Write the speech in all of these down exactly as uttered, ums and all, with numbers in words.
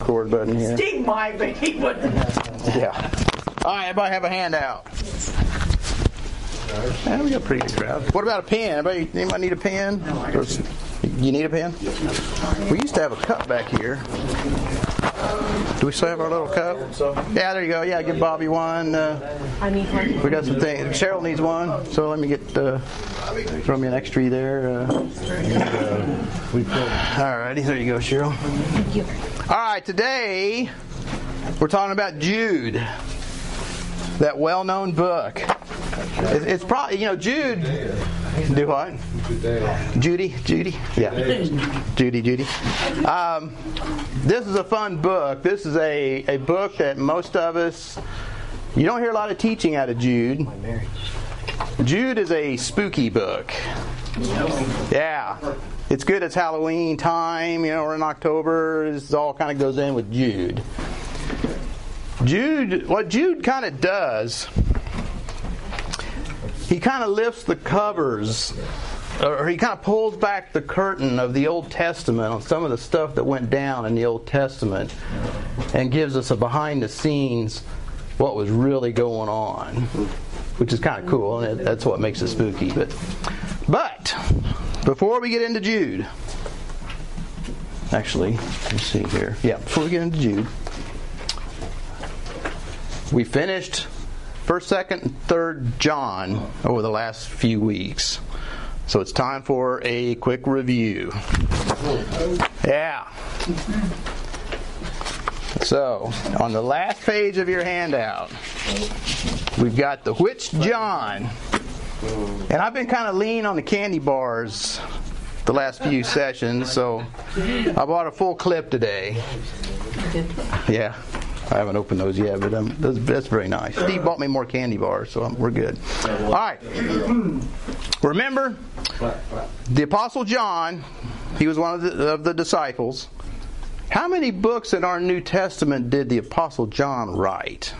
record button here. Steve might, but he wouldn't. Yeah. All right, everybody have a handout. Yeah, we got a pretty good crowd. What about a pen? Anybody, anybody need a pen? You need a pen? We used to have a cup back here. Do we still have our little cup? Yeah, there you go. Yeah, give Bobby one. Uh, I need one. we got some things. Cheryl needs one, so let me get uh, throw me an extra there. Uh, all righty, there you go, Cheryl. Thank you. All right, today we're talking about Jude, that well-known book. It's, it's probably, you know, Jude. Do what? Judy, Judy, yeah, Judy, Judy. Um, this is a fun book. This is a, a book that most of us, you don't hear a lot of teaching out of Jude. Jude is a spooky book. Yeah, it's good. It's Halloween time. You know, we're in October. This all kind of goes in with Jude. Jude, what Jude kind of does, he kind of lifts the covers, or he kind of pulls back the curtain of the Old Testament on some of the stuff that went down in the Old Testament and gives us a behind the scenes what was really going on, which is kind of cool, and that's what makes it spooky. But, but before we get into Jude, actually, let's see here. Yeah, before we get into Jude, we finished First, Second, and Third John over the last few weeks. So it's time for a quick review. Yeah. So, on the last page of your handout, we've got the Which John. And I've been kind of lean on the candy bars the last few sessions, so I bought a full clip today. Yeah. I haven't opened those yet, but um, that's, that's very nice. Steve bought me more candy bars, so I'm, we're good. All right. Remember, the Apostle John, he was one of the, of the disciples. How many books in our New Testament did the Apostle John write?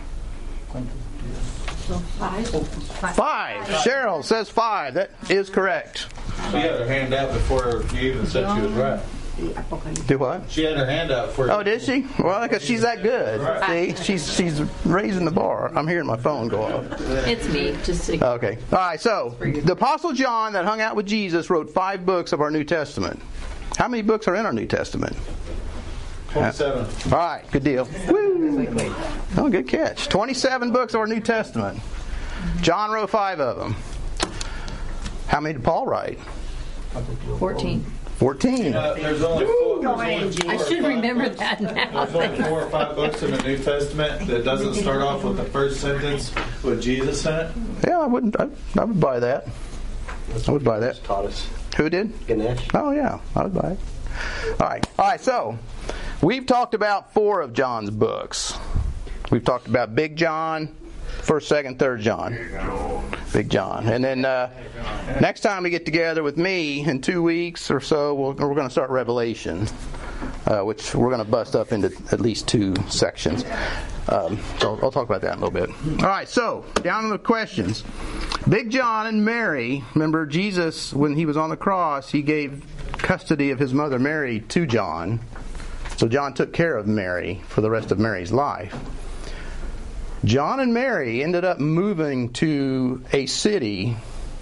Five. Five. Cheryl says five. That is correct. She had her hand out before you even said she was right. Do what? She had her hand out for you. Oh, did she? Well, because she's that good. See, she's she's raising the bar. I'm hearing my phone go off. It's me. Just to... Okay. All right. So the Apostle John, that hung out with Jesus, wrote five books of our New Testament. How many books are in our New Testament? twenty-seven. All right. Good deal. Woo. Oh, good catch. twenty-seven books of our New Testament. John wrote five of them. How many did Paul write? Fourteen. Fourteen. Uh, there's only four. There's only I four should or remember five that books, now. There's only four or five books in the New Testament that doesn't start off with the first sentence with Jesus in it. Yeah, I wouldn't. I, I would buy that. I would buy that. Taught us. Who did? Ganesh. Oh yeah, I would buy it. All right. All right. So we've talked about four of John's books. We've talked about Big John, First, Second, Third John. Big John. And then uh, next time we get together with me in two weeks or so, we'll, we're going to start Revelation, uh, which we're going to bust up into at least two sections. Um, so I'll, I'll talk about that in a little bit. All right, so down to the questions. Big John and Mary, remember Jesus, when he was on the cross, he gave custody of his mother Mary to John. So John took care of Mary for the rest of Mary's life. John and Mary ended up moving to a city.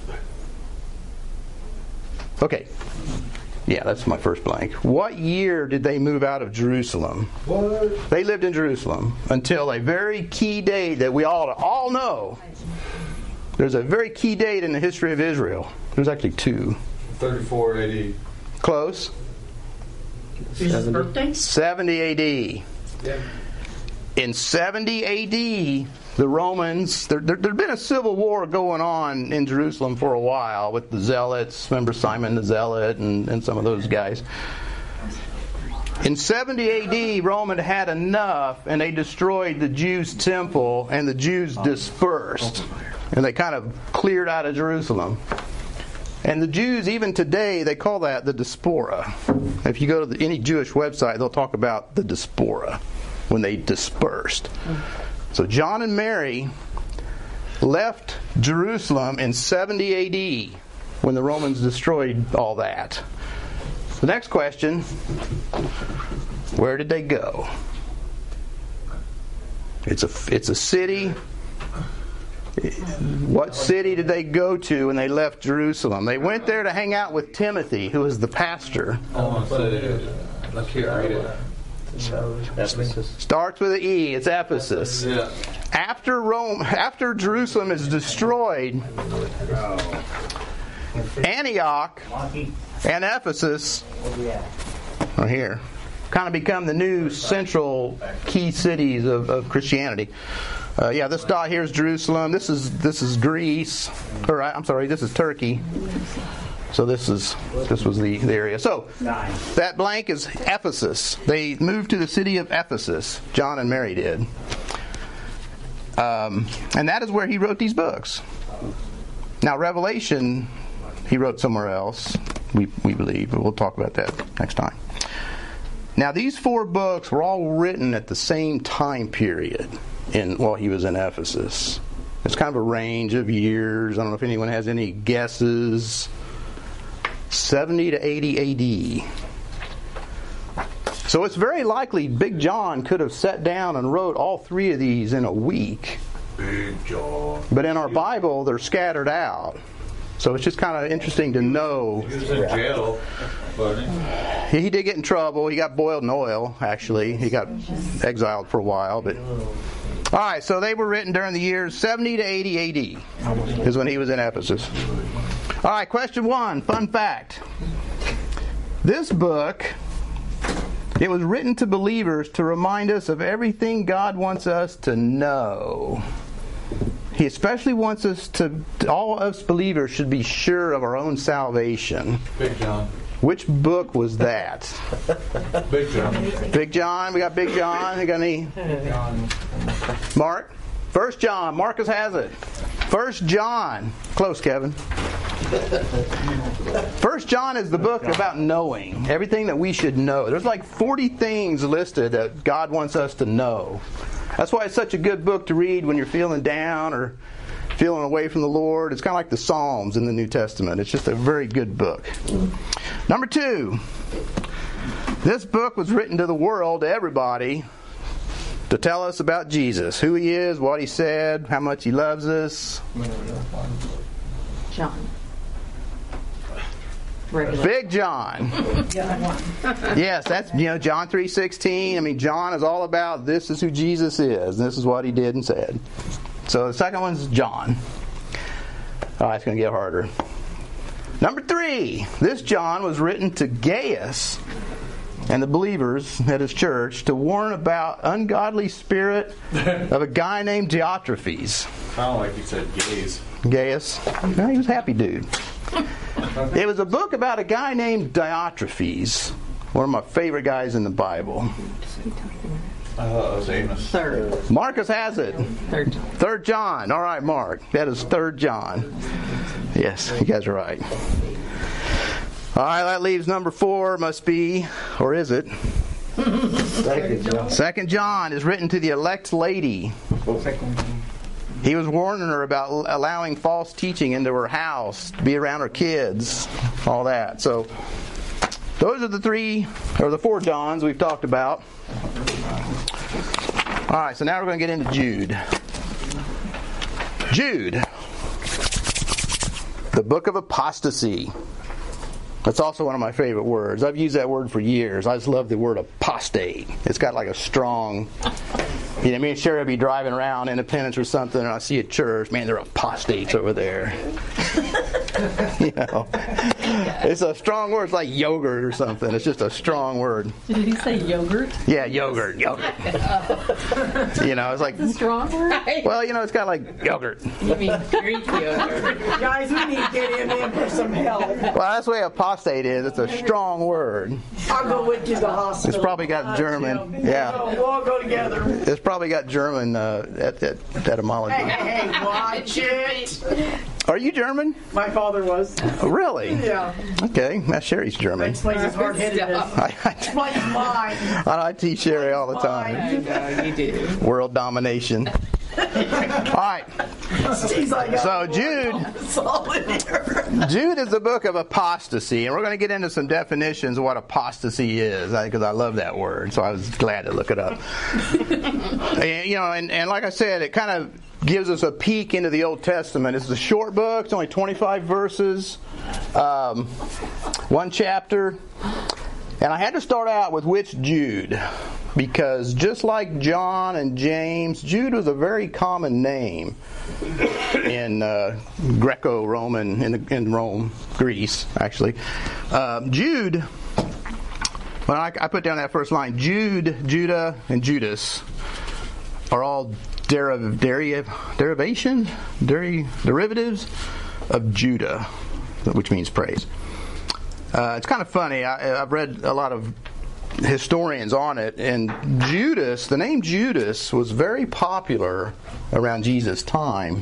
Okay. Yeah, that's my first blank. What year did they move out of Jerusalem? What? They lived in Jerusalem until a very key date that we all all know. There's a very key date in the history of Israel. There's actually two. thirty-four A D. Close. Jesus' birthday? seventy A D. Yeah. In seventy A D, the Romans, there there had been a civil war going on in Jerusalem for a while with the Zealots. Remember Simon the Zealot and, and some of those guys. In seventy A D, Rome had had enough, and they destroyed the Jews' temple, and the Jews dispersed. And they kind of cleared out of Jerusalem. And the Jews, even today, they call that the diaspora. If you go to the, any Jewish website, they'll talk about the diaspora, when they dispersed. So John and Mary left Jerusalem in seventy A D when the Romans destroyed all that. The next question, where did they go? It's a it's a city. What city did they go to when they left Jerusalem? They went there to hang out with Timothy, who was the pastor. Look here, read it. Ephesus. Starts with an E. It's Ephesus. Yeah. After Rome, after Jerusalem is destroyed, Antioch and Ephesus are here. Kind of become the new central key cities of, of Christianity. Uh, yeah, this dot here is Jerusalem. This is this is Greece. Or I'm sorry, this is Turkey. So this is this was the, the area. So that blank is Ephesus. They moved to the city of Ephesus. John and Mary did, um, and that is where he wrote these books. Now Revelation, he wrote somewhere else. We we believe, but we'll talk about that next time. Now these four books were all written at the same time period in while he was in Ephesus. It's kind of a range of years. I don't know if anyone has any guesses. seventy to eighty A D. So it's very likely Big John could have sat down and wrote all three of these in a week. Big John. But in our Bible, they're scattered out. So it's just kind of interesting to know. He was in jail. He, he did get in trouble. He got boiled in oil, actually. He got exiled for a while. But all right, so they were written during the years seventy to eighty A D is when he was in Ephesus. All right, question one, fun fact. This book, it was written to believers to remind us of everything God wants us to know. He especially wants us to, all us believers should be sure of our own salvation. Big John. Which book was that? Big John. Big John. We got Big John. You got any? Mark? First John. Marcus has it. First John. Close, Kevin. First John is the book about knowing. Everything that we should know. There's like forty things listed that God wants us to know. That's why it's such a good book to read when you're feeling down or feeling away from the Lord. It's kind of like the Psalms in the New Testament. It's just a very good book. Number two, this book was written to the world, to everybody, to tell us about Jesus, who He is, what He said, how much He loves us. John. Regular. Big John. Yes, that's, you know, John three sixteen. I mean, John is all about this is who Jesus is, and this is what He did and said. So the second one's John. All right, it's going to get harder. Number three, this John was written to Gaius and the believers at his church to warn about ungodly spirit of a guy named Diotrephes. Kind of like you said, gays. Gaius. No, he was a happy dude. It was a book about a guy named Diotrephes, one of my favorite guys in the Bible. I thought it was Amos. Third. Marcus has it. Third. Third John. All right, Mark. That is Third John. Yes, you guys are right. All right, that leaves number four. Must be, or is it? Second John. Second John is written to the elect lady. He was warning her about allowing false teaching into her house, to be around her kids, all that. So those are the three, or the four Johns we've talked about. All right, so now we're going to get into Jude. Jude, the book of apostasy. That's also one of my favorite words. I've used that word for years. I just love the word apostate. It's got like a strong... You know, me and Sherry would be driving around Independence or something, and I see a church. Man, they're apostates over there. You know, it's a strong word. It's like yogurt or something. It's just a strong word. Did he say yogurt? Yeah, yogurt, yogurt. You know, it's like That's a strong word. well, you know, it's kind of like yogurt. You mean Greek yogurt? Guys, we need to get him in for some help. Well, that's the way apostate is. It's a strong word. I'll go with you to the hospital. It's probably got German. Yeah, We'll all go together. it's probably got German uh, et- et- etymology. Hey, hey, hey, watch it. Are you German? My father was. Oh, really? Yeah. Okay, that's Sherry's That German. explains his hard-headedness. I, I, Explains mine. I teach Sherry all the time. I know you do. World domination. All right. He's like, So Jude, it's all in here. Jude is the book of apostasy, and we're going to get into some definitions of what apostasy is, because I love that word, so I was glad to look it up. And, you know, and, and like I said, it kind of gives us a peek into the Old Testament. It's a short book. It's only twenty-five verses, um, one chapter. And I had to start out with which Jude, because just like John and James, Jude was a very common name in uh, Greco-Roman, in, the, in Rome, Greece, actually. Uh, Jude, when I, I put down that first line, Jude, Judah, and Judas are all deriv, deriv, derivation, deri, derivatives of Judah, which means praise. Uh, it's kind of funny. I, I've read a lot of historians on it, and Judas, the name Judas, was very popular around Jesus' time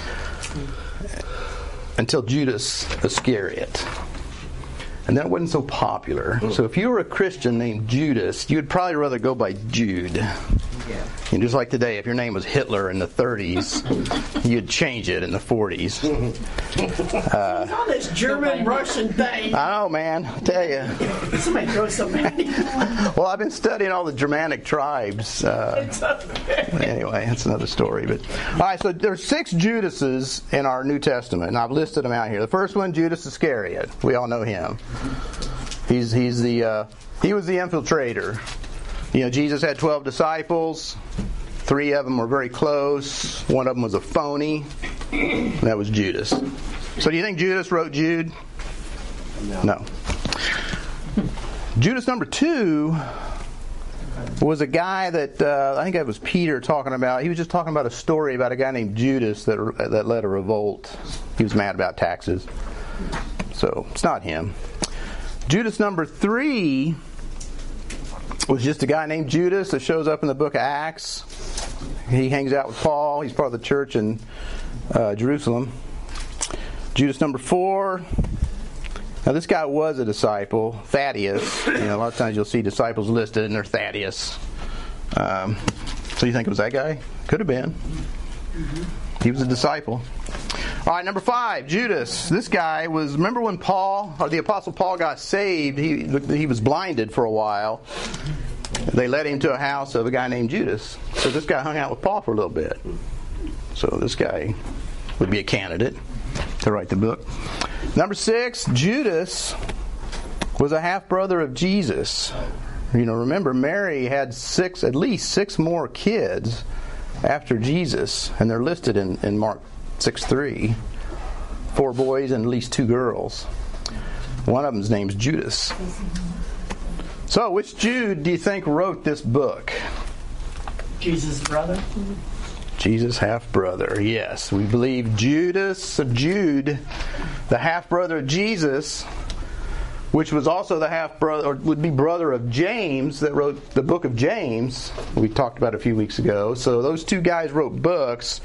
until Judas Iscariot. And that wasn't so popular. So if you were a Christian named Judas, you'd probably rather go by Jude. Yeah. And just like today, if your name was Hitler in the thirties, you'd change it in the forties. Uh, All this German-Russian thing. I know, man. I tell you. Somebody throw something at me. Well, I've been studying all the Germanic tribes. Uh, It's okay. anyway, that's another story. But all right, so there's six Judases in our New Testament, and I've listed them out here. The first one, Judas Iscariot. We all know him. He's he's the uh, he was the infiltrator. You know, Jesus had twelve disciples. Three of them were very close. One of them was a phony. And that was Judas. So do you think Judas wrote Jude? No. No. Judas number two was a guy that uh, I think that was Peter talking about. He was just talking about a story about a guy named Judas that that led a revolt. He was mad about taxes. So it's not him. Judas number three was just a guy named Judas that shows up in the book of Acts. He hangs out with Paul. He's part of the church in uh, Jerusalem. Judas number four. Now this guy was a disciple, Thaddeus. You know, a lot of times you'll see disciples listed and they're Thaddeus. Um, so you think it was that guy? Could have been. He was a disciple. All right, number five, Judas. This guy was, remember when Paul, or the Apostle Paul got saved, he he was blinded for a while. They led him to a house of a guy named Judas. So this guy hung out with Paul for a little bit. So this guy would be a candidate to write the book. Number six, Judas was a half-brother of Jesus. You know, remember, Mary had six, at least six more kids after Jesus, and they're listed in, in Mark six three. Four boys and at least two girls. One of them's name's Judas. So, which Jude do you think wrote this book? Jesus' brother. Jesus' half-brother, yes. We believe Judas of Jude, the half-brother of Jesus, which was also the half-brother, or would be brother of James, that wrote the book of James, we talked about a few weeks ago. So those two guys wrote books.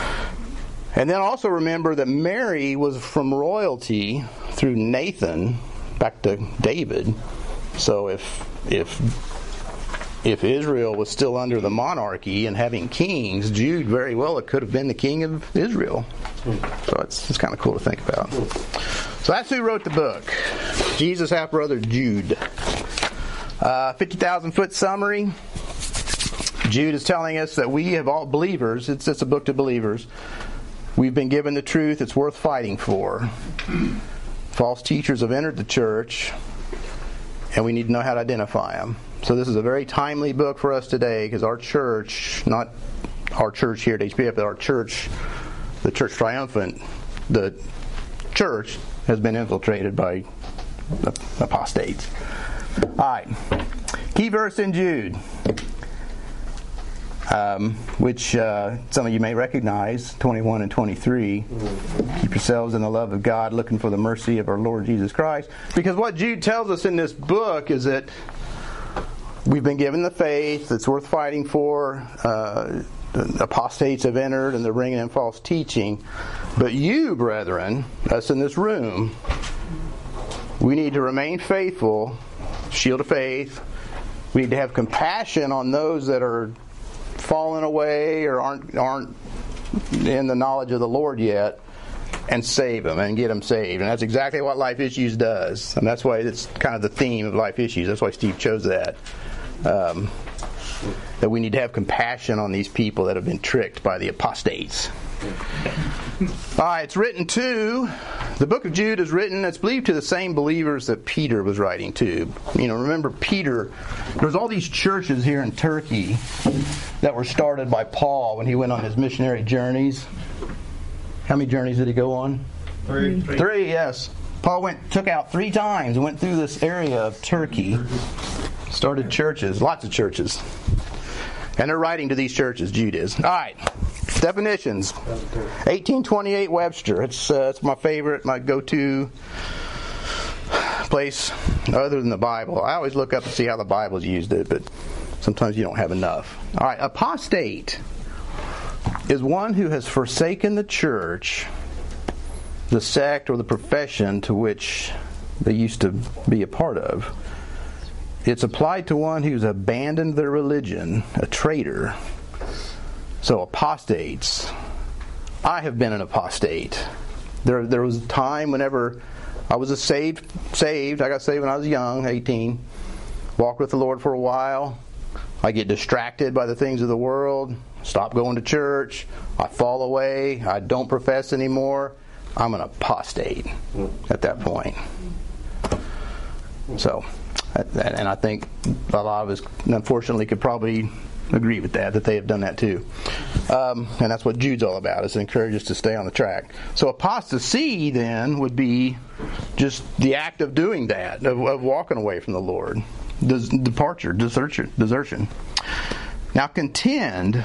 And then also remember that Mary was from royalty through Nathan back to David. So if if if Israel was still under the monarchy and having kings, Jude very well it could have been the king of Israel. So it's it's kind of cool to think about. So that's who wrote the book. Jesus' half-brother Jude. Uh, fifty thousand foot summary. Jude is telling us that we have all believers. It's it's a book to believers. We've been given the truth. It's worth fighting for. False teachers have entered the church, and we need to know how to identify them. So this is a very timely book for us today, because our church, not our church here at H P F, but our church, the Church Triumphant, the church has been infiltrated by apostates. All right. Key verse in Jude. Um, which uh, some of you may recognize, twenty-one and twenty-three. Keep yourselves in the love of God, looking for the mercy of our Lord Jesus Christ. Because what Jude tells us in this book is that we've been given the faith that's worth fighting for. Uh, the apostates have entered and they're bringing in false teaching. But you, brethren, us in this room, we need to remain faithful, shield of faith. We need to have compassion on those that are fallen away or aren't aren't in the knowledge of the Lord yet, and save them and get them saved. And that's exactly what Life Issues does. And that's why it's kind of the theme of Life Issues. That's why Steve chose that. Um, that we need to have compassion on these people that have been tricked by the apostates. All right, it's written to, the book of Jude is written, it's believed to the same believers that Peter was writing to. You know, remember Peter, there's all these churches here in Turkey that were started by Paul when he went on his missionary journeys. How many journeys did he go on? Three. Three, Three yes. Paul went, took out three times and went through this area of Turkey, started churches, lots of churches. And they're writing to these churches, Jude is. All right, definitions. eighteen twenty-eight Webster. It's uh, it's my favorite, my go-to place other than the Bible. I always look up to see how the Bible's used it, but sometimes you don't have enough. All right, apostate is one who has forsaken the church, the sect, or the profession to which they used to be a part of. It's applied to one who's abandoned their religion, a traitor. So apostates. I have been an apostate. There, there was a time whenever I was a saved, saved. I got saved when I was young, eighteen. Walked with the Lord for a while. I get distracted by the things of the world. Stop going to church. I fall away. I don't profess anymore. I'm an apostate at that point. So, and I think a lot of us, unfortunately, could probably agree with that, that they have done that too. Um, and that's what Jude's all about, is to encourage us to stay on the track. So apostasy, then, would be just the act of doing that, of, of walking away from the Lord. Des- departure, desertion, desertion. Now, contend,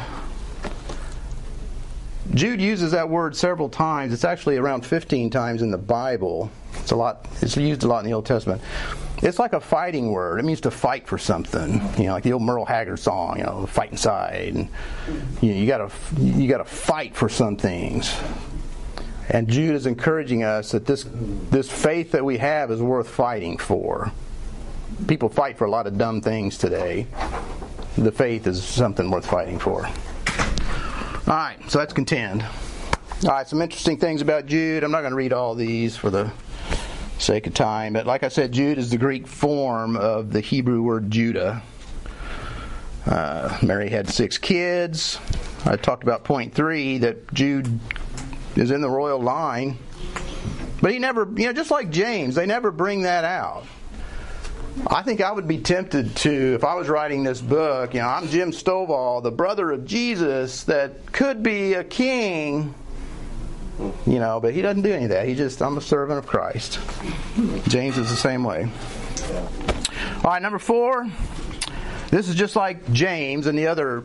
Jude uses that word several times. It's actually around fifteen times in the Bible. It's a lot. It's used a lot in the Old Testament. It's like a fighting word. It means to fight for something. You know, like the old Merle Haggard song. You know, fight inside. And you know, you gotta you gotta fight for some things. And Jude is encouraging us that this this faith that we have is worth fighting for. People fight for a lot of dumb things today. The faith is something worth fighting for. All right, so that's contend. All right, some interesting things about Jude. I'm not going to read all these for the sake of time, but like I said, Jude is the Greek form of the Hebrew word Judah. Uh, Mary had six kids. I talked about point three, that Jude is in the royal line, but he never, you know, just like James, they never bring that out. I think I would be tempted to, if I was writing this book, you know, I'm Jim Stovall, the brother of Jesus that could be a king, you know, but he doesn't do any of that. He just, I'm a servant of Christ. James is the same way. All right, number four. This is just like James and the other,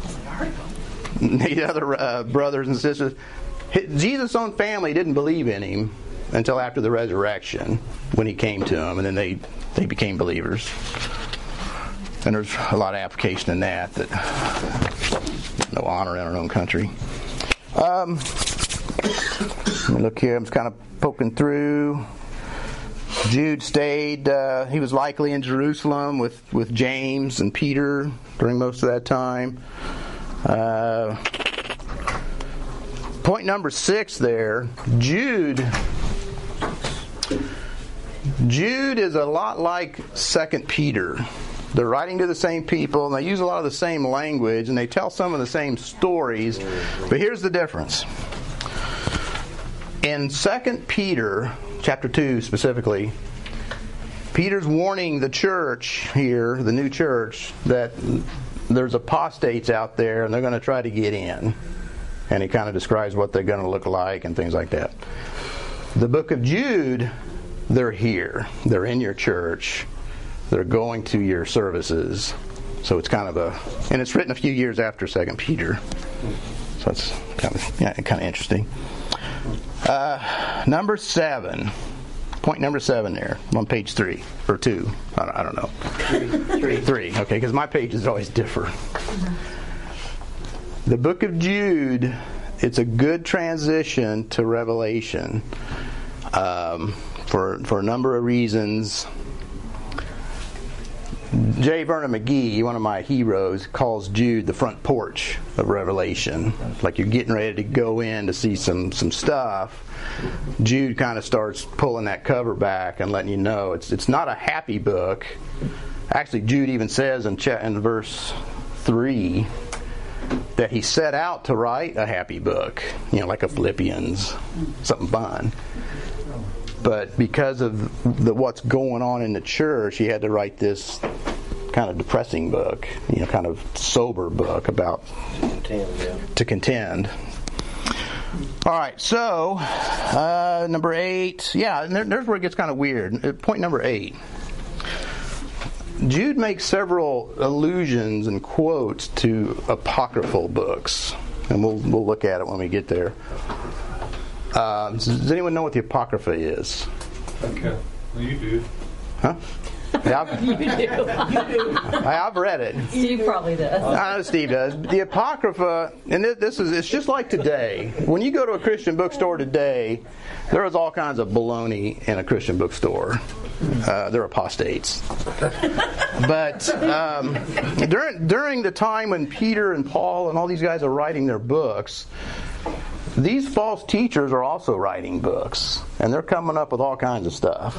the other uh, brothers and sisters. Jesus' own family didn't believe in him until after the resurrection, when he came to them, and then they, they became believers. And there's a lot of application in that, that no honor in our own country. Um, let me look here. I'm just kind of poking through. Jude stayed, uh, he was likely in Jerusalem with, with James and Peter during most of that time. Uh, point number six there, Jude... Jude is a lot like Second Peter. They're writing to the same people, and they use a lot of the same language, and they tell some of the same stories. But here's the difference. In Second Peter, chapter two specifically, Peter's warning the church here, the new church, that there's apostates out there, and they're going to try to get in. And he kind of describes what they're going to look like and things like that. The book of Jude, they're here. They're in your church. They're going to your services. So it's kind of a... And it's written a few years after Second Peter. So that's kind of, yeah, kind of interesting. Uh, number seven. Point number seven there. On page three. Or two. I don't, I don't know. Three. Three. Okay, because my pages always differ. The book of Jude, it's a good transition to Revelation. Um... For, for a number of reasons. J. Vernon McGee, one of my heroes, calls Jude the front porch of Revelation. Like you're getting ready to go in to see some, some stuff. Jude kind of starts pulling that cover back and letting you know it's it's not a happy book. Actually, Jude even says in, cha- in verse three that he set out to write a happy book, you know, like a Philippians, something fun. But because of the, what's going on in the church, he had to write this kind of depressing book, you know, kind of sober book about Contend, yeah. to contend. All right, so uh, number eight, yeah, and there, there's where it gets kind of weird. Point number eight. Jude makes several allusions and quotes to apocryphal books, and we'll we'll look at it when we get there. Uh, does anyone know what the Apocrypha is? Okay. Well, you do. Huh? Yeah, I've, You do. I- I've read it. Steve probably does. I know Steve does. The Apocrypha, and this is, it's just like today. When you go to a Christian bookstore today, there is all kinds of baloney in a Christian bookstore. Uh, they're apostates. But um, during during the time when Peter and Paul and all these guys are writing their books, these false teachers are also writing books, and they're coming up with all kinds of stuff.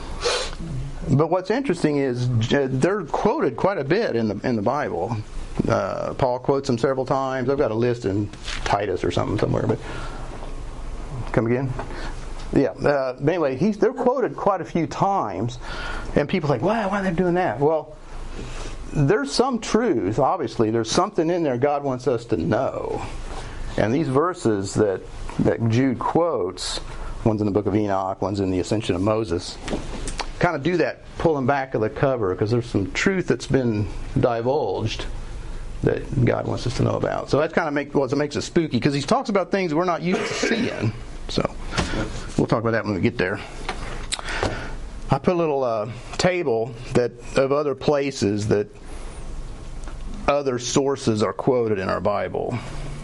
But what's interesting is they're quoted quite a bit in the in the Bible. Uh, Paul quotes them several times. I've got a list in Titus or something somewhere. But come again? Yeah. Uh, but anyway, he's, they're quoted quite a few times, and people are like, "Wow, why are they doing that?" Well, there's some truth. Obviously, there's something in there God wants us to know. And these verses that that Jude quotes, one's in the book of Enoch, one's in the Ascension of Moses, kind of do that pulling back of the cover because there's some truth that's been divulged that God wants us to know about. So that kind of make, well, it makes it spooky because he talks about things we're not used to seeing. So we'll talk about that when we get there. I put a little uh, table that of other places that other sources are quoted in our Bible.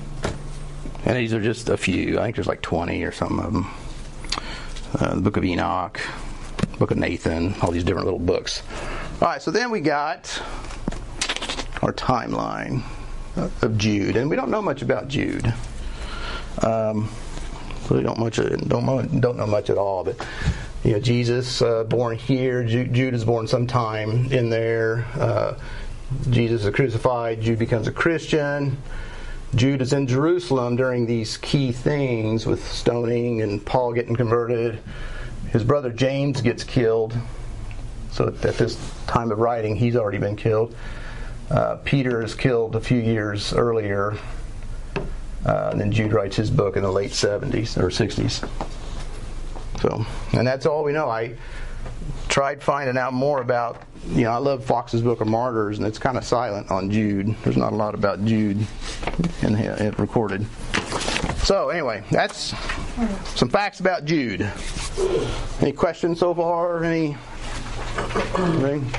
And these are just a few. I think there's like twenty or something of them. Uh, the book of Enoch, book of Nathan, all these different little books. All right, so then we got our timeline of Jude, and we don't know much about Jude. Um, really don't much don't don't know much at all. But you know, Jesus uh, born here. Jude, Jude is born sometime in there. Uh, Jesus is crucified. Jude becomes a Christian. Jude is in Jerusalem during these key things with stoning and Paul getting converted. His brother James gets killed. So at this time of writing, he's already been killed. Uh, Peter is killed a few years earlier. Uh, and then Jude writes his book in the late seventies or sixties. So, and that's all we know. I tried finding out more about, you know, I love Fox's Book of Martyrs, and it's kind of silent on Jude. There's not a lot about Jude in it recorded. So anyway, that's some facts about Jude. Any questions so far? Any? Anything?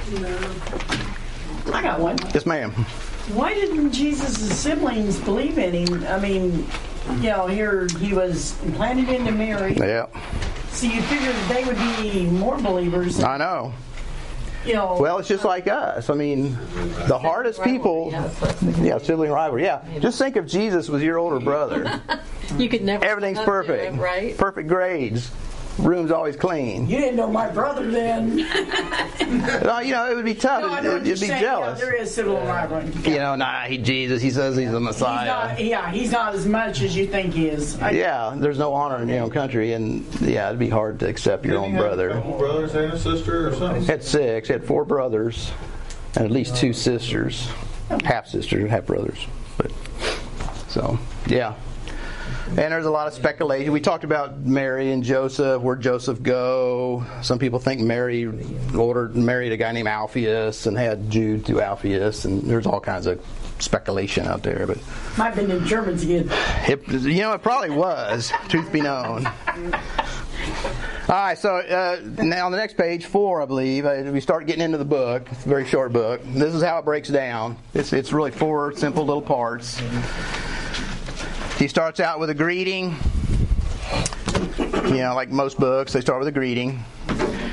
I got one. Yes, ma'am. Why didn't Jesus' siblings believe in him? I mean, you know, here he was implanted into Mary. Yeah. So you figured they would be more believers. I know. You know, Well, it's just like us. I mean, the hardest people, yeah, sibling rivalry. Yeah, just think if Jesus was your older brother. You could never. Everything's come to perfect, him, right? Perfect grades, room's always clean. you didn't know my brother then. No, you know, it would be tough. No, I know what You'd you're be saying. jealous. Yeah, there is sibling rivalry. You know, nah, he Jesus. He says he's the He's Messiah. not, yeah, he's not as much as you think he is. I, Yeah, there's no honor in your own country, and yeah, it'd be hard to accept your Didn't own he have a brother. couple brothers and a sister or something? He had six. He had four brothers, and at least two sisters, half sisters, half brothers. But so, yeah. And there's a lot of speculation. We talked about Mary and Joseph. Where'd Joseph go? Some people think Mary ordered married a guy named Alphaeus and had Jude through Alphaeus. And there's all kinds of speculation out there. But might have been the Germans again. it, you know, it probably was. Truth be known. All right. So uh, now on the next page, four, I believe, uh, we start getting into the book. It's a very short book. This is how it breaks down. It's it's really four simple little parts. He starts out with a greeting. You know, like most books, they start with a greeting.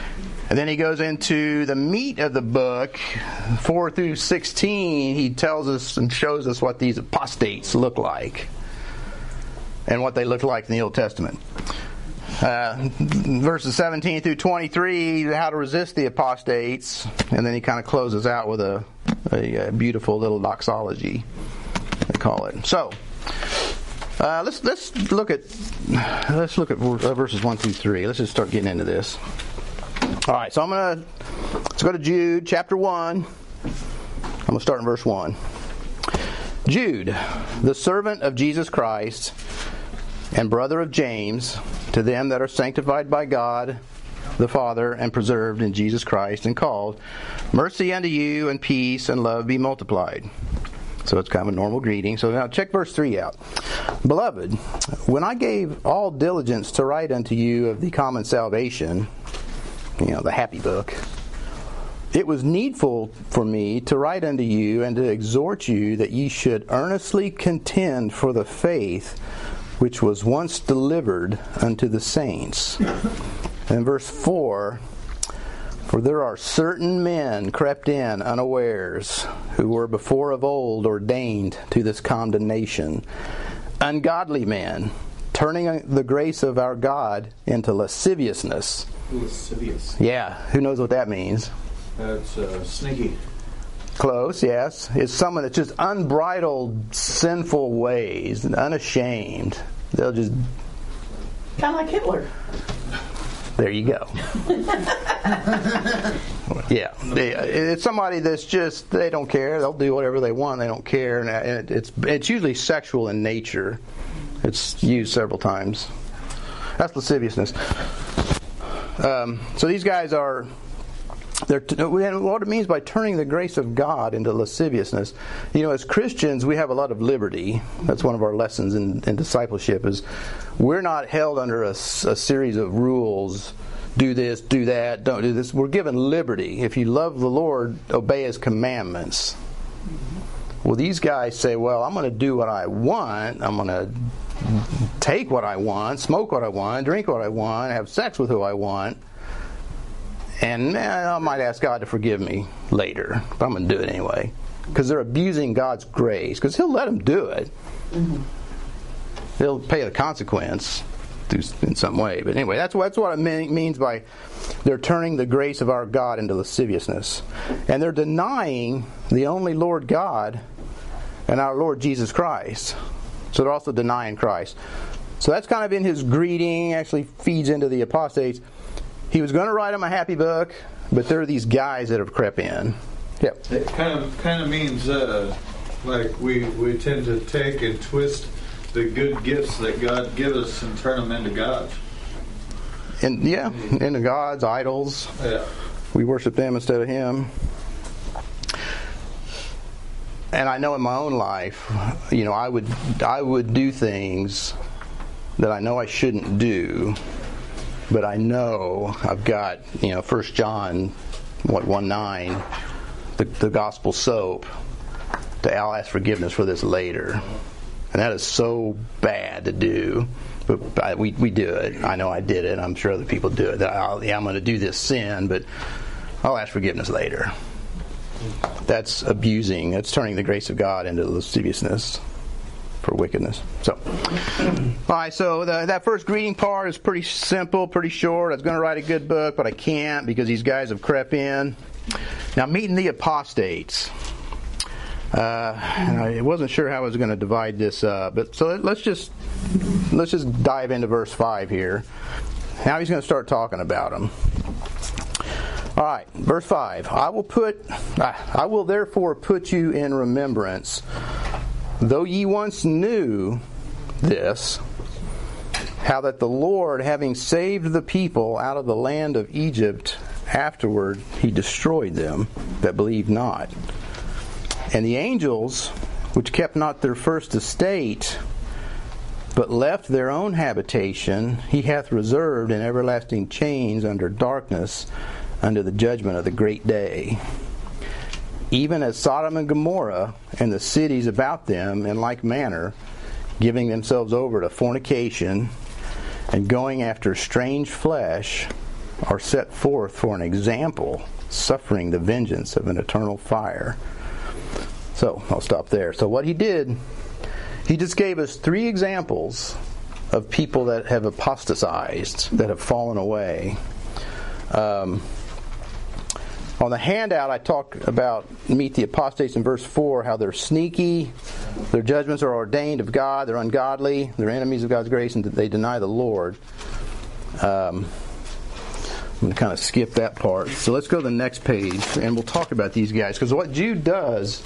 And then he goes into the meat of the book, four through sixteen. He tells us and shows us what these apostates look like and what they look like in the Old Testament. Uh, verses seventeen through twenty-three, how to resist the apostates. And then he kind of closes out with a, a, a beautiful little doxology, they call it. So, uh, let's let's look at let's look at verses one through three. Let's just start getting into this. All right, so I'm gonna let's go to Jude chapter one. I'm gonna start in verse one. Jude, the servant of Jesus Christ and brother of James, to them that are sanctified by God the Father and preserved in Jesus Christ and called, mercy unto you and peace and love be multiplied. So it's kind of a normal greeting. So now check verse three out. Beloved, when I gave all diligence to write unto you of the common salvation, you know, the happy book, it was needful for me to write unto you and to exhort you that ye should earnestly contend for the faith which was once delivered unto the saints. And verse four, for there are certain men crept in unawares, who were before of old ordained to this condemnation, ungodly men, turning the grace of our God into lasciviousness. Lascivious. Yeah, who knows what that means? That's uh, sneaky. Close, yes. It's someone that's just unbridled, sinful ways, unashamed. They'll just... Kind of like Hitler. There you go. Yeah. They, it's somebody that's just, they don't care. They'll do whatever they want. They don't care. And it's, it's usually sexual in nature. It's used several times. That's lasciviousness. Um, so these guys are... They're, what it means by turning the grace of God into lasciviousness. You know, as Christians, we have a lot of liberty. That's one of our lessons in, in discipleship, is we're not held under a, a series of rules. Do this, do that, don't do this. We're given liberty. If you love the Lord, obey His commandments. Well, these guys say, well, I'm going to do what I want. I'm going to take what I want, smoke what I want, drink what I want, have sex with who I want. And eh, I might ask God to forgive me later, but I'm going to do it anyway. Because they're abusing God's grace. Because He'll let them do it. Mm-hmm. He'll pay the consequence in some way. But anyway, that's what, that's what it means by they're turning the grace of our God into lasciviousness. And they're denying the only Lord God and our Lord Jesus Christ. So they're also denying Christ. So that's kind of in his greeting, actually feeds into the apostates. He was going to write them a happy book, but there are these guys that have crept in. Yep. It kind of kind of means uh, like we, we tend to take and twist the good gifts that God gives us and turn them into gods. And yeah, into gods, idols. Yeah. We worship them instead of Him. And I know in my own life, you know, I would I would do things that I know I shouldn't do. But I know I've got, you know, First John, what, one nine, the, the gospel soap, to I'll ask forgiveness for this later. And that is so bad to do. But I, we, we do it. I know I did it. I'm sure other people do it. That I'll, yeah, I'm going to do this sin, but I'll ask forgiveness later. That's abusing. That's turning the grace of God into lasciviousness. For wickedness. So, all right. So the, that first greeting part is pretty simple, pretty short. I was going to write a good book, but I can't because these guys have crept in. Now, meeting the apostates. Uh, and I wasn't sure how I was going to divide this up, but so let's just let's just dive into verse five here. Now he's going to start talking about them. All right, verse five. I will put, I will therefore put you in remembrance. Though ye once knew this, how that the Lord, having saved the people out of the land of Egypt, afterward He destroyed them that believed not. And the angels, which kept not their first estate, but left their own habitation, He hath reserved in everlasting chains under darkness, unto the judgment of the great day. Even as Sodom and Gomorrah and the cities about them in like manner, giving themselves over to fornication and going after strange flesh, are set forth for an example, suffering the vengeance of an eternal fire. So, I'll stop there. So what he did, he just gave us three examples of people that have apostatized, that have fallen away. Um, on the handout, I talk about meet the apostates in verse four, how they're sneaky, their judgments are ordained of God, they're ungodly, they're enemies of God's grace, and they deny the Lord. Um, I'm going to kind of skip that part. So let's go to the next page, and we'll talk about these guys. Because what Jude does,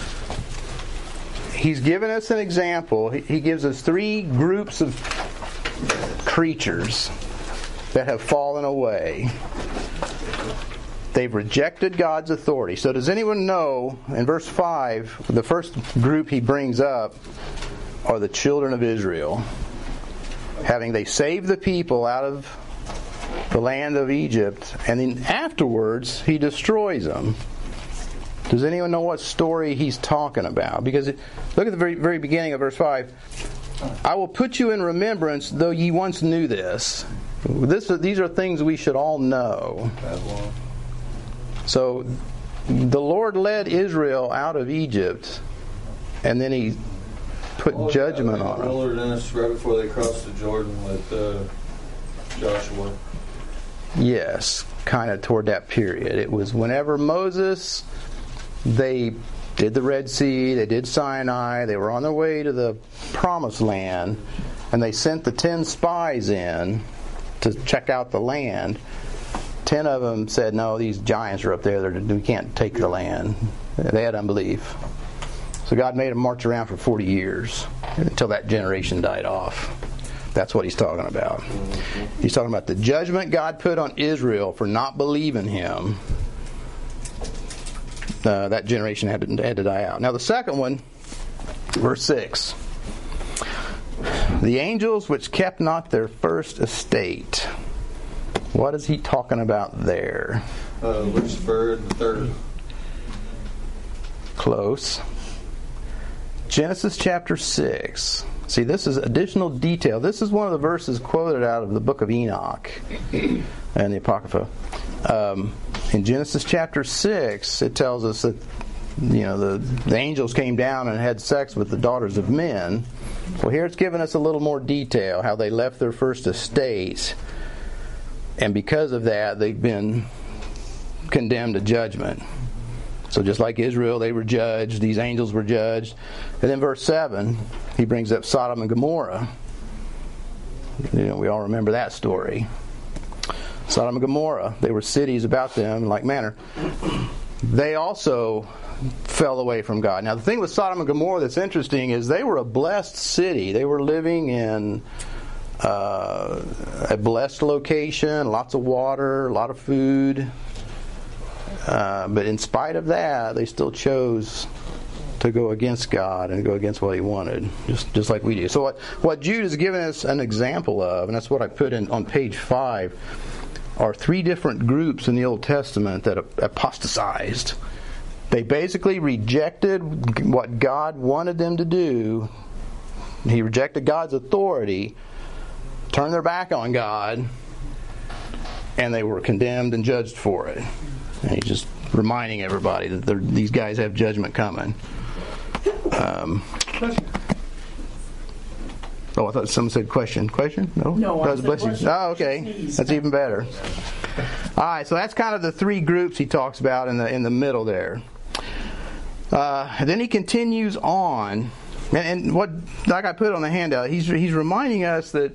he's given us an example. He gives us three groups of creatures that have fallen away. They've rejected God's authority. So does anyone know, in verse five, the first group he brings up are the children of Israel. Having they saved the people out of the land of Egypt, and then afterwards he destroys them. Does anyone know what story he's talking about? Because it, look at the very, very beginning of verse five. I will put you in remembrance, though ye once knew this. This these are things we should all know. So the Lord led Israel out of Egypt, and then he put oh, judgment yeah, on them. Wilderness right before they crossed the Jordan with uh, Joshua. Yes, kind of toward that period. It was whenever Moses, they did the Red Sea, they did Sinai, they were on their way to the Promised Land, and they sent the ten spies in to check out the land. Ten of them said, no, these giants are up there, we can't take the land. They had unbelief. So God made them march around for forty years until that generation died off. That's what he's talking about. He's talking about the judgment God put on Israel for not believing him. Uh, that generation had to, had to die out. Now the second one, verse six. The angels which kept not their first estate. What is he talking about there? Uh, Lucifer and the third. Close. Genesis chapter six. See, this is additional detail. This is one of the verses quoted out of the book of Enoch and the Apocrypha. Um, in Genesis chapter six, it tells us that you know the, the angels came down and had sex with the daughters of men. Well, here it's given us a little more detail, how they left their first estate, and because of that, they've been condemned to judgment. So just like Israel, they were judged, these angels were judged. And then verse seven, he brings up Sodom and Gomorrah. You know, we all remember that story. Sodom and Gomorrah, they were cities about them in like manner. They also fell away from God. Now the thing with Sodom and Gomorrah that's interesting is they were a blessed city. They were living in uh, a blessed location, lots of water, a lot of food. Uh, but in spite of that, they still chose to go against God and go against what he wanted, just just like we do. So what, what Jude has given us an example of, and that's what I put in on page five, are three different groups in the Old Testament that apostatized. They basically rejected what God wanted them to do. He rejected God's authority, turned their back on God, and they were condemned and judged for it. And he's just reminding everybody that these guys have judgment coming. Um, oh, I thought someone said question. Question? No? No, that was I bless said you. Oh, okay. That's even better. All right, so that's kind of the three groups he talks about in the in the middle there. Uh, and then he continues on, and, and what, like I put on the handout, he's he's reminding us that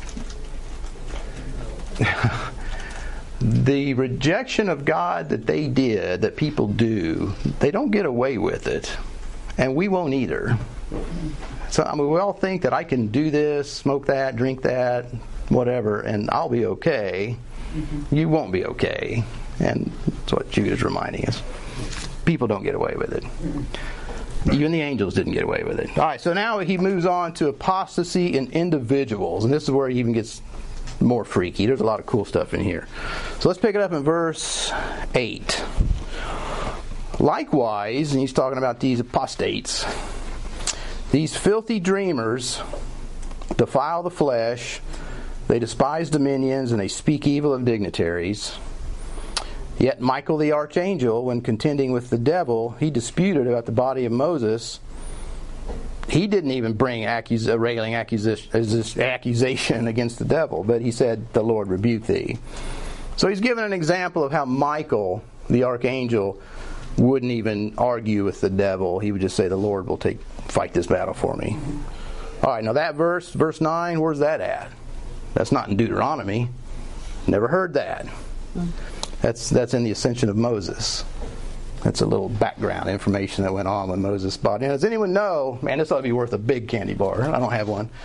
the rejection of God that they did, that people do, they don't get away with it. And we won't either. So I mean, we all think that I can do this, smoke that, drink that, whatever, and I'll be okay. Mm-hmm. You won't be okay. And that's what Jude is reminding us. People don't get away with it. Mm-hmm. Even the angels didn't get away with it. All right, so now he moves on to apostasy in individuals. And this is where he even gets more freaky. There's a lot of cool stuff in here. So let's pick it up in verse eight. Likewise, and he's talking about these apostates, these filthy dreamers defile the flesh, They despise dominions, and they speak evil of dignitaries. Yet Michael the archangel, when contending with the devil, he disputed about the body of Moses. He didn't even bring accus- a railing accusation, accusation against the devil, but he said, "The Lord rebuke thee." So he's given an example of how Michael, the archangel, wouldn't even argue with the devil. He would just say, "The Lord will take fight this battle for me." All right, now that verse, verse nine, where's that at? That's not in Deuteronomy. Never heard that. That's that's in the ascension of Moses. That's a little background information that went on when Moses bought in. Does anyone know? Man, this ought to be worth a big candy bar. I don't have one.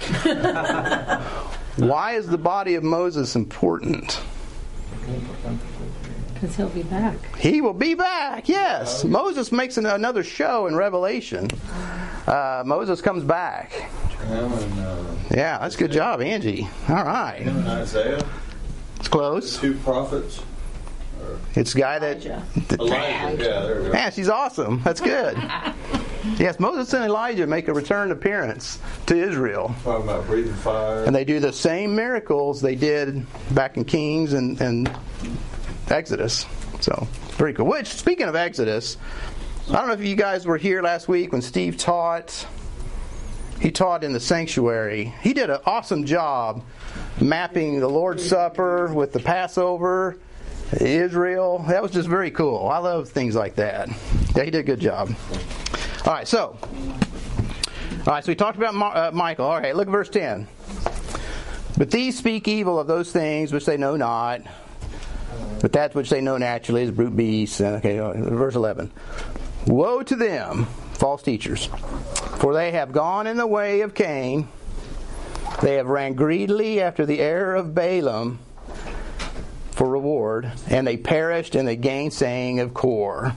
Why is the body of Moses important? Because he'll be back. He will be back, yes. Moses makes an, another show in Revelation. Uh, Moses comes back. Him and, uh, Yeah, that's a good job, Angie. All right. him and Isaiah, It's close. two prophets. It's the guy that... Elijah. that Elijah, yeah, there we go. Man, she's awesome. That's good. Yes, Moses and Elijah make a return appearance to Israel. Talking about breathing fire. And they do the same miracles they did back in Kings and, and Exodus. So, very cool. Which, speaking of Exodus, I don't know if you guys were here last week when Steve taught. He taught in the sanctuary. He did an awesome job mapping the Lord's Supper with the Passover, Israel. That was just very cool. I love things like that. Yeah, he did a good job. All right, so. All right, so we talked about Ma- uh, Michael. All right, look at verse ten. But these speak evil of those things which they know not, but that which they know naturally is brute beasts. Okay, verse eleven. Woe to them, false teachers, for they have gone in the way of Cain. They have ran greedily after the error of Balaam for reward, and they perished in the gainsaying of Kor.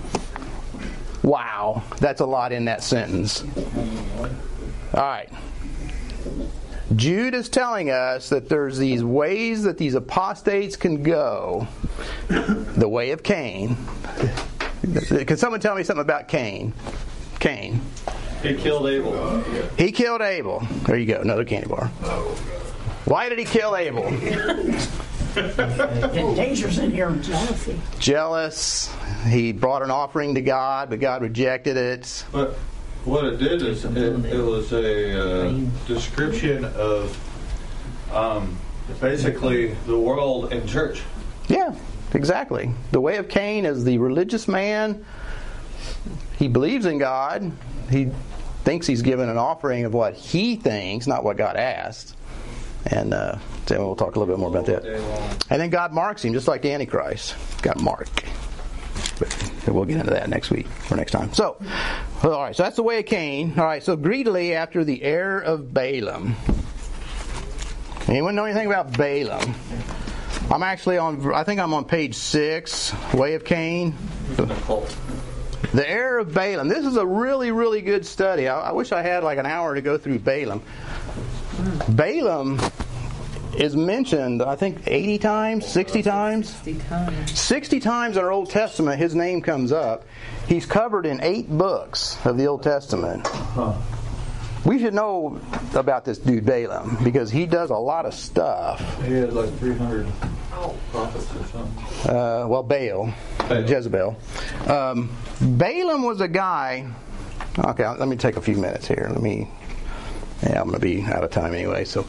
Wow, that's a lot in that sentence. All right. Jude is telling us that there's these ways that these apostates can go. The way of Cain. Can someone tell me something about Cain? Cain. He killed Abel. He killed Abel. There you go, another candy bar. Why did he kill Abel? Getting dangerous in here. Jealousy. Jealous. He brought an offering to God, but God rejected it. But what it did is it, it was a uh, description of um, basically the world and church. Yeah, exactly. The way of Cain is the religious man. He believes in God. He thinks he's given an offering of what he thinks, not what God asked. And uh, so we'll talk a little bit more about that. And then God marks him, just like the Antichrist got marked. But we'll get into that next week or next time. So, all right. So that's the way of Cain. All right. So greedily after the error of Balaam. Anyone know anything about Balaam? I'm actually on. I think I'm on page six. Way of Cain. The error of Balaam. This is a really, really good study. I, I wish I had like an hour to go through Balaam. Balaam is mentioned, I think, eighty times, sixty times? sixty times. sixty times in our Old Testament, his name comes up. He's covered in eight books of the Old Testament. Huh. We should know about this dude Balaam, because he does a lot of stuff. He had like three hundred prophets or something. Uh, well, Baal, Baal. Jezebel. Um, Balaam was a guy... Okay, let me take a few minutes here. Let me... Yeah, I'm going to be out of time anyway. So,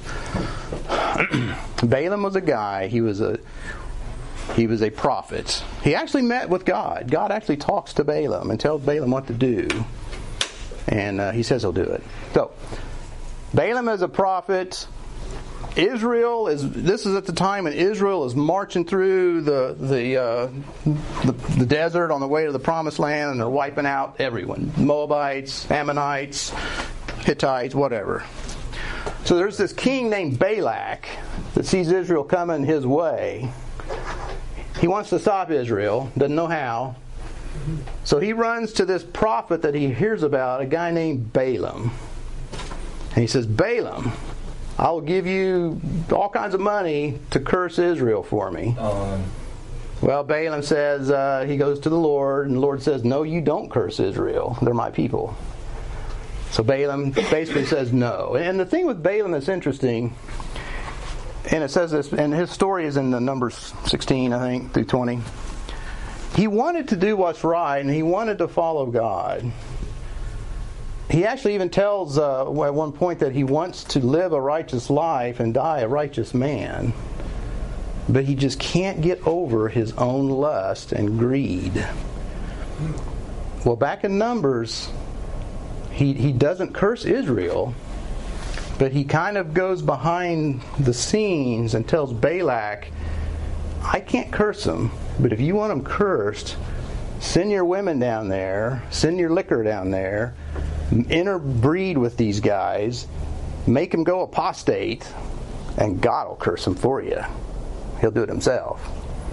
Balaam was a guy. He was a he was a prophet. He actually met with God. God actually talks to Balaam and tells Balaam what to do, and uh, he says he'll do it. So, Balaam is a prophet. Israel is. This is at the time when Israel is marching through the the, uh, the the desert on the way to the Promised Land, and they're wiping out everyone: Moabites, Ammonites, Hittites, whatever. So there's this king named Balak that sees Israel coming his way. He wants to stop Israel, doesn't know how. So he runs to this prophet that he hears about, a guy named Balaam. And he says, Balaam, I will give you all kinds of money to curse Israel for me. Um, Well, Balaam says, uh, he goes to the Lord, and the Lord says, no, you don't curse Israel. They're my people. So Balaam basically says no. And the thing with Balaam that's interesting, and it says this, and his story is in the Numbers sixteen, I think, through twenty. He wanted to do what's right, and he wanted to follow God. He actually even tells uh, at one point that he wants to live a righteous life and die a righteous man. But he just can't get over his own lust and greed. Well, back in Numbers, he, he doesn't curse Israel, but he kind of goes behind the scenes and tells Balak, I can't curse them, but if you want them cursed, send your women down there, send your liquor down there, interbreed with these guys, make them go apostate, and God will curse them for you. He'll do it himself.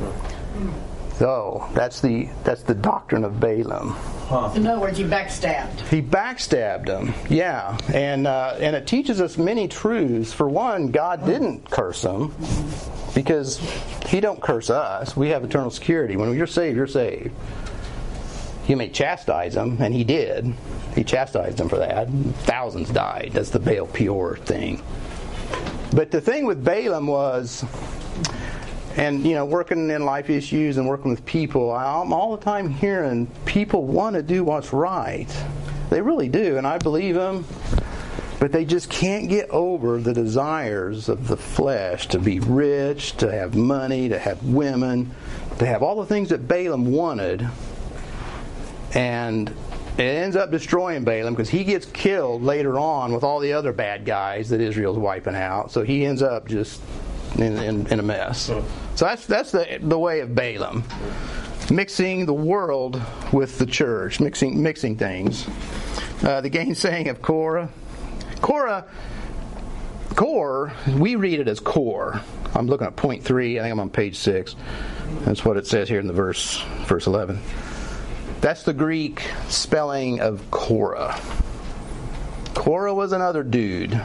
So that's the that's the doctrine of Balaam. Huh. In other words, he backstabbed. He backstabbed him, yeah, and uh, and it teaches us many truths. For one, God didn't curse him because He don't curse us. We have eternal security. When you're saved, you're saved. You may chastise him, and He did. He chastised them for that. Thousands died. That's the Baal Peor thing. But the thing with Balaam was, and you know, working in life issues and working with people, I'm all the time hearing people want to do what's right. They really do, and I believe them. But they just can't get over the desires of the flesh to be rich, to have money, to have women, to have all the things that Balaam wanted. And it ends up destroying Balaam because he gets killed later on with all the other bad guys that Israel's wiping out. So he ends up just in, in, in a mess. So that's that's the the way of Balaam, mixing the world with the church, mixing mixing things. Uh, the gainsaying of Korah. Korah, Kor, we read it as Kor. I'm looking at point three. I think I'm on page six. That's what it says here in the verse, verse eleven. That's the Greek spelling of Korah. Korah was another dude.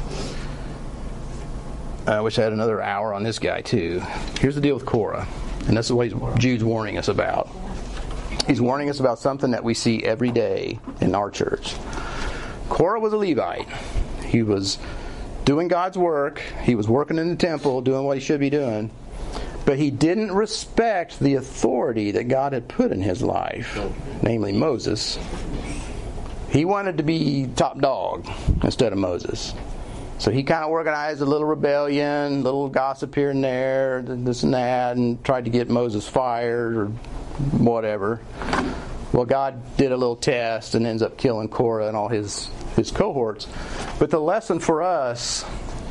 I wish I had another hour on this guy too. Here's the deal with Korah, and this is what Jude's warning us about. He's warning us about something that we see every day in our church. Korah was a Levite. He was doing God's work. He was working in the temple, doing what he should be doing. But he didn't respect the authority that God had put in his life, namely Moses. He wanted to be top dog instead of Moses. So he kind of organized a little rebellion, little gossip here and there, this and that, and tried to get Moses fired or whatever. Well, God did a little test and ends up killing Korah and all his, his cohorts. But the lesson for us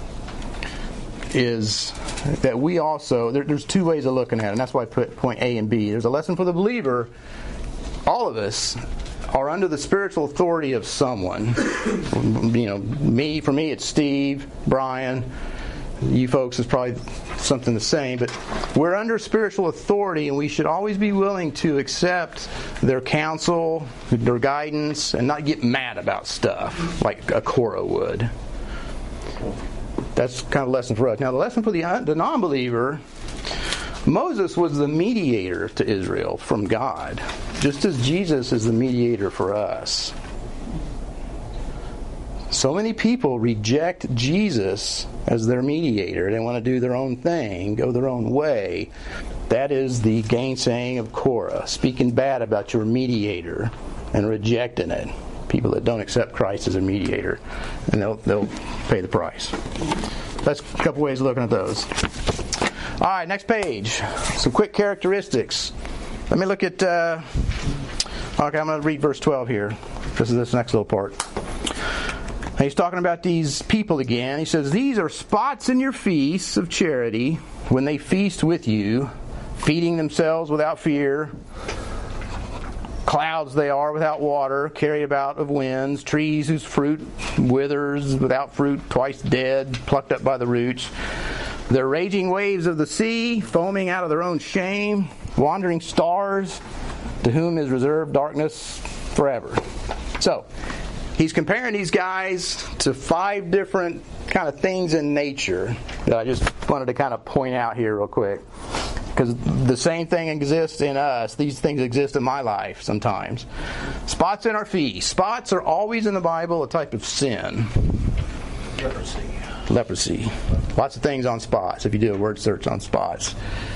is that we also, there, there's two ways of looking at it, and that's why I put point A and B. There's a lesson for the believer. All of us are under the spiritual authority of someone. You know, me, for me it's Steve, Brian. You folks is probably something the same, but we're under spiritual authority, and we should always be willing to accept their counsel, their guidance, and not get mad about stuff like a Korah would. That's kind of a lesson for us. Now, the lesson for the, the non-believer, Moses was the mediator to Israel from God, just as Jesus is the mediator for us. So many people reject Jesus as their mediator. They want to do their own thing, go their own way. That is the gainsaying of Korah, speaking bad about your mediator and rejecting it. People that don't accept Christ as a mediator, and they'll they'll pay the price. That's a couple ways of looking at those. All right, next page. Some quick characteristics. Let me look at. Uh, okay, I'm going to read verse twelve here. This is this next little part. He's talking about these people again. He says, "These are spots in your feasts of charity when they feast with you, feeding themselves without fear. Clouds they are without water, carried about of winds, trees whose fruit withers, without fruit, twice dead, plucked up by the roots. They're raging waves of the sea, foaming out of their own shame, wandering stars, to whom is reserved darkness forever." So, he's comparing these guys to five different kind of things in nature that I just wanted to kind of point out here real quick. Because the same thing exists in us. These things exist in my life sometimes. Spots in our feet. Spots are always in the Bible a type of sin. Leprosy. Leprosy. Lots of things on spots, if you do a word search on spots.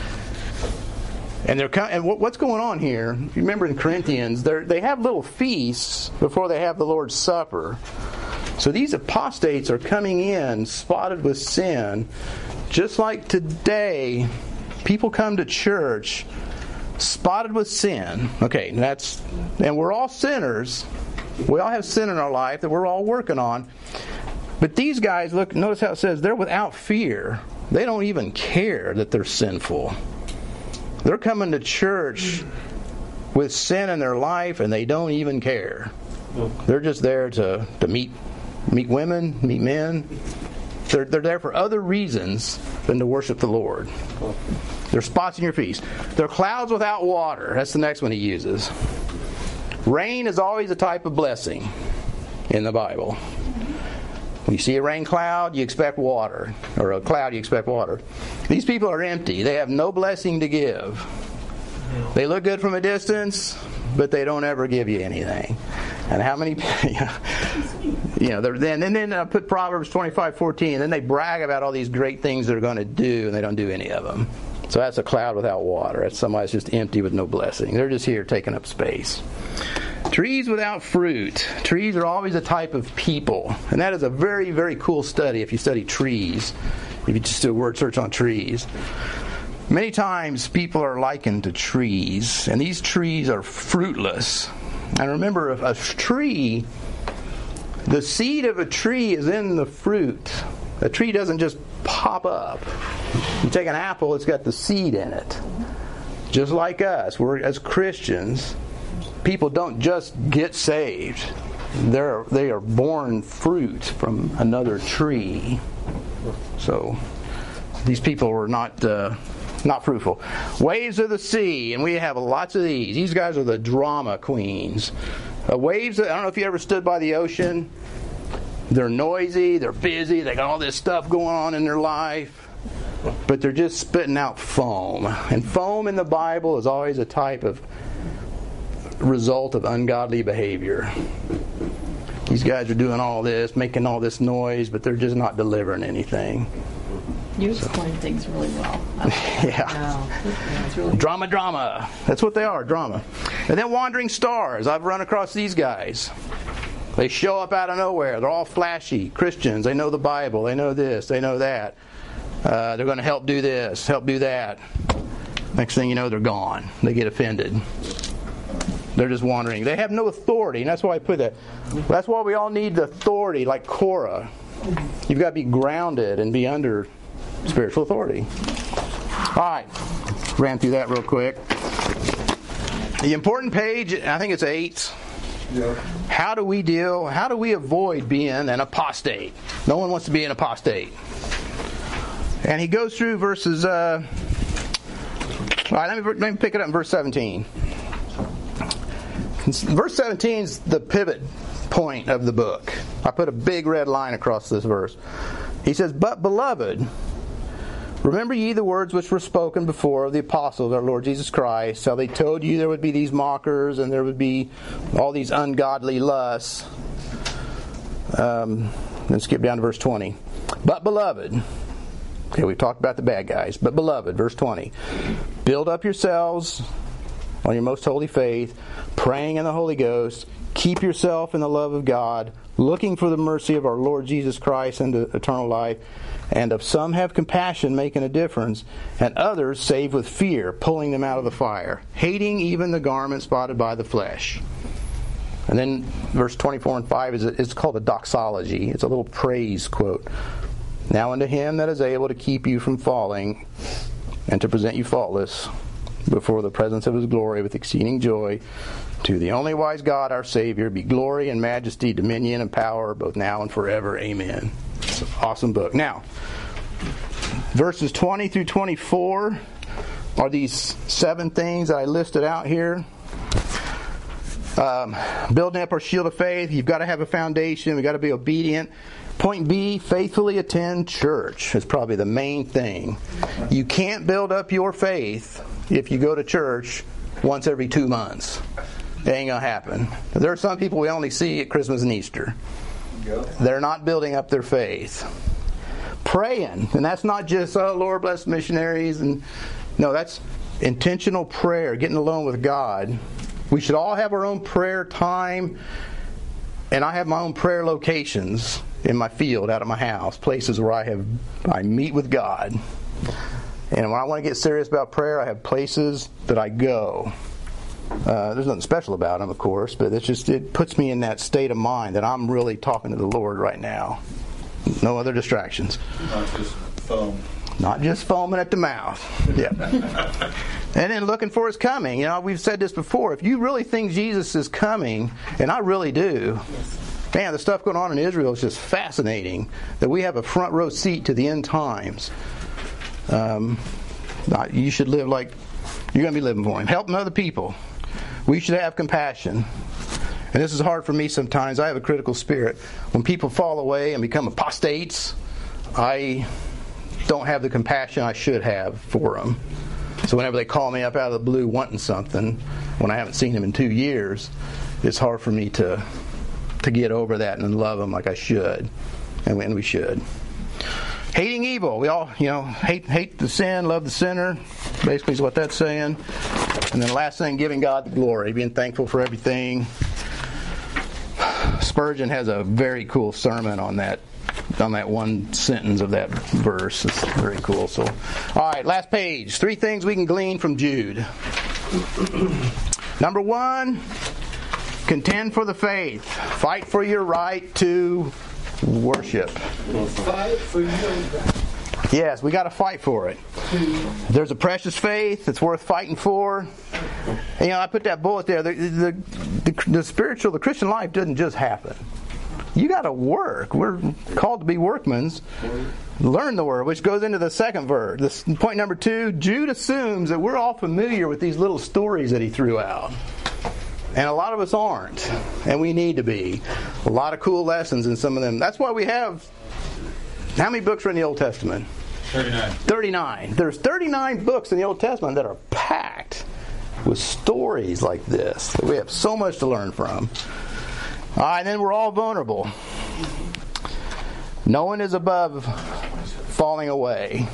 And they're and what's going on here? You remember in Corinthians, they they have little feasts before they have the Lord's Supper. So these apostates are coming in spotted with sin, just like today. People come to church spotted with sin. Okay, and that's and we're all sinners. We all have sin in our life that we're all working on. But these guys, look, notice how it says they're without fear. They don't even care that they're sinful. They're coming to church with sin in their life, and they don't even care. They're just there to, to meet meet women, meet men. They're, they're there for other reasons than to worship the Lord. They're spots in your feast. They're clouds without water. That's the next one he uses. Rain is always a type of blessing in the Bible. When you see a rain cloud, you expect water. Or a cloud, you expect water. These people are empty. They have no blessing to give. They look good from a distance, but they don't ever give you anything. And how many, you know, they're then and then I put Proverbs twenty-five fourteen, and then they brag about all these great things they're going to do, and they don't do any of them. So that's a cloud without water. That's somebody that's just empty with no blessing. They're just here taking up space. Trees without fruit. Trees are always a type of people. And that is a very, very cool study if you study trees. If you just do a word search on trees. Many times people are likened to trees. And these trees are fruitless. And remember, a, a tree, the seed of a tree is in the fruit. A tree doesn't just pop up. You take an apple, it's got the seed in it. Just like us, we're as Christians, people don't just get saved. They're they are born fruit from another tree. So these people were not uh, not fruitful. Waves of the sea, and we have lots of these. These guys are the drama queens. Uh, waves. I don't know if you ever stood by the ocean. They're noisy. They're busy. They got all this stuff going on in their life, but they're just spitting out foam. And foam in the Bible is always a type of result of ungodly behavior. These guys are doing all this, making all this noise, but they're just not delivering anything. You explain so. things really well. Yeah. No, really drama, drama. That's what they are, drama. And then wandering stars. I've run across these guys. They show up out of nowhere. They're all flashy Christians. They know the Bible. They know this. They know that. Uh, they're going to help do this, help do that. Next thing you know, they're gone. They get offended. They're just wandering. They have no authority, and that's why I put that. That's why we all need the authority, like Korah. You've got to be grounded and be under spiritual authority. All right, ran through that real quick. The important page, I think it's eight. Yeah. How do we deal? How do we avoid being an apostate? No one wants to be an apostate. And he goes through verses. Uh, all right, let me let me pick it up in verse seventeen. Verse seventeen is the pivot point of the book. I put a big red line across this verse. He says, "But beloved, remember ye the words which were spoken before of the apostles, our Lord Jesus Christ, how they told you there would be these mockers and there would be all these ungodly lusts." Um, then skip down to verse twenty. "But beloved," okay, we've talked about the bad guys. "But beloved," verse twenty, "build up yourselves on your most holy faith, praying in the Holy Ghost, keep yourself in the love of God, looking for the mercy of our Lord Jesus Christ unto eternal life. And of some have compassion, making a difference, and others save with fear, pulling them out of the fire, hating even the garment spotted by the flesh." And then verse twenty-four and five is a, it's called a doxology. It's a little praise quote. "Now unto him that is able to keep you from falling, and to present you faultless before the presence of his glory with exceeding joy, to the only wise God our Savior, be glory and majesty, dominion and power, both now and forever. Amen." It's an awesome book. Now, verses twenty through twenty-four are these seven things that I listed out here. Um, building up our shield of faith. You've got to have a foundation. We've got to be obedient. Point B, faithfully attend church is probably the main thing. You can't build up your faith if you go to church once every two months. It ain't going to happen. There are some people we only see at Christmas and Easter. They're not building up their faith. praying. And that's not just, oh, Lord bless missionaries. And no, that's intentional prayer, getting alone with God. We should all have our own prayer time. And I have my own prayer locations in my field, out of my house, places where I have I meet with God. And when I want to get serious about prayer, I have places that I go. Uh, there's nothing special about them, of course, but it's just it puts me in that state of mind that I'm really talking to the Lord right now. No other distractions. Not just foam. Not just foaming at the mouth. Yeah. And then looking for His coming. You know, we've said this before. If you really think Jesus is coming, and I really do, man, the stuff going on in Israel is just fascinating. That we have a front row seat to the end times. Um, you should live like you're going to be living for Him. Helping other people. We should have compassion. And this is hard for me sometimes. I have a critical spirit. When people fall away and become apostates, I don't have the compassion I should have for them. So whenever they call me up out of the blue wanting something, when I haven't seen them in two years, it's hard for me to to get over that and love them like I should. And we should. Hating evil. We all, you know, hate hate the sin, love the sinner. Basically is what that's saying. And then the last thing, giving God the glory, being thankful for everything. Spurgeon has a very cool sermon on that, on that one sentence of that verse. It's very cool. So, all right, last page. Three things we can glean from Jude. Number one, contend for the faith. Fight for your right to worship. Fight for your right. Yes, we got to fight for it. There's a precious faith that's worth fighting for. And, you know, I put that bullet there. The, the, the, the spiritual, the Christian life doesn't just happen. You got to work. We're called to be workmen. Learn the word, which goes into the second verse. This, point number two, Jude assumes that we're all familiar with these little stories that he threw out. And a lot of us aren't. And we need to be. A lot of cool lessons in some of them. That's why we have... How many books are in the Old Testament? thirty-nine. thirty-nine. There's thirty-nine books in the Old Testament that are packed with stories like this. We have so much to learn from. All right, and then we're all vulnerable. No one is above falling away.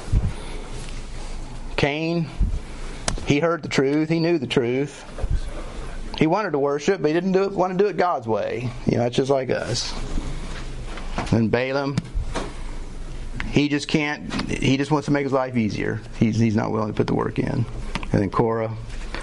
Cain, he heard the truth. He knew the truth. He wanted to worship, but he didn't do it, want to do it God's way. You know, it's just like us. And Balaam, he just can't, he just wants to make his life easier. He's, he's not willing to put the work in. And then Korah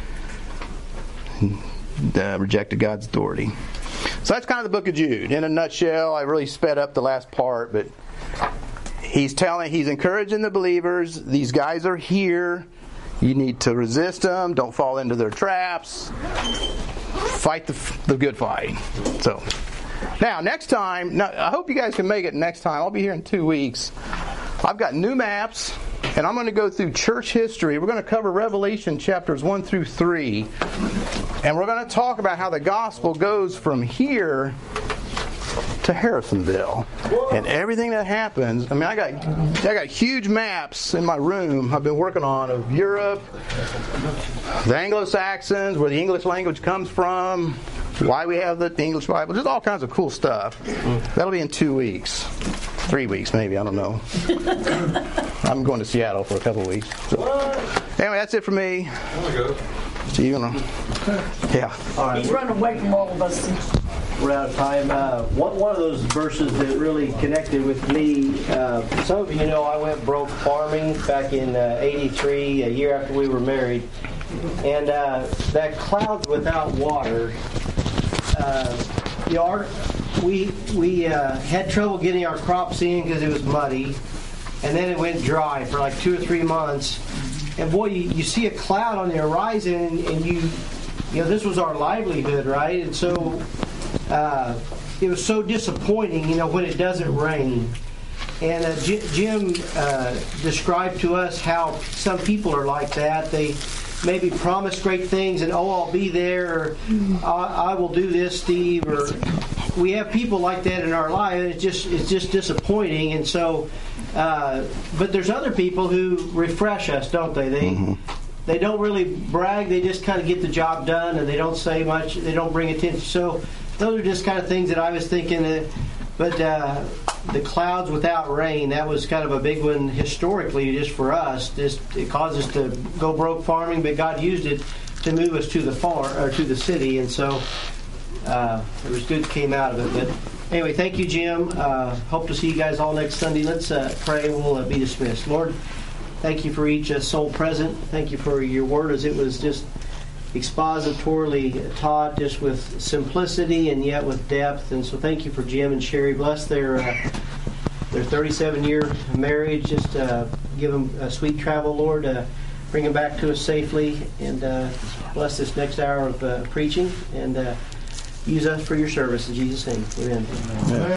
uh, rejected God's authority. So that's kind of the book of Jude. In a nutshell, I really sped up the last part, but he's telling, he's encouraging the believers, these guys are here. You need to resist them. Don't fall into their traps. Fight the, the good fight. So, now, next time, now, I hope you guys can make it next time. I'll be here in two weeks. I've got new maps, and I'm going to go through church history. We're going to cover Revelation chapters one through three. And we're going to talk about how the gospel goes from here to Harrisonville. And everything that happens. I mean, I got I got huge maps in my room I've been working on of Europe, the Anglo-Saxons, where the English language comes from, why we have the English Bible, just all kinds of cool stuff. That'll be in two weeks. Three weeks, maybe. I don't know. I'm going to Seattle for a couple of weeks. So. Anyway, that's it for me. So you know, yeah. All right, He's running away from all of us. we're out of time. Uh, one, one of those verses that really connected with me, uh, some of you know I went broke farming back in uh, eighty-three, a year after we were married. And uh, that clouds without water, uh, you know, our, we, we uh, had trouble getting our crops in because it was muddy. And then it went dry for like two or three months. And boy, you, you see a cloud on the horizon, and, and you, you know, this was our livelihood, right? And so uh, it was so disappointing, you know, when it doesn't rain. And uh, J- Jim uh, described to us how some people are like that. They maybe promise great things, and oh, I'll be there, or I, I will do this, Steve. Or we have people like that in our life. It's just it's just disappointing, and so. Uh, but there's other people who refresh us, don't they? They mm-hmm. they don't really brag. They just kind of get the job done, and they don't say much. They don't bring attention. So those are just kind of things that I was thinking. That, but uh, the clouds without rain, that was kind of a big one historically just for us. Just, it caused us to go broke farming, but God used it to move us to the farm or to the city, and so uh, there was good came out of it. But anyway, thank you, Jim. Uh, hope to see you guys all next Sunday. Let's uh, pray and we'll uh, be dismissed. Lord, thank you for each uh, soul present. Thank you for your word as it was just expositorily taught, just with simplicity and yet with depth. And so thank you for Jim and Sherry. Bless their uh, their thirty-seven year marriage. Just uh, give them a sweet travel, Lord. Uh, bring them back to us safely, and uh, bless this next hour of uh, preaching, and uh, use us for your service in Jesus' name. Amen. Amen.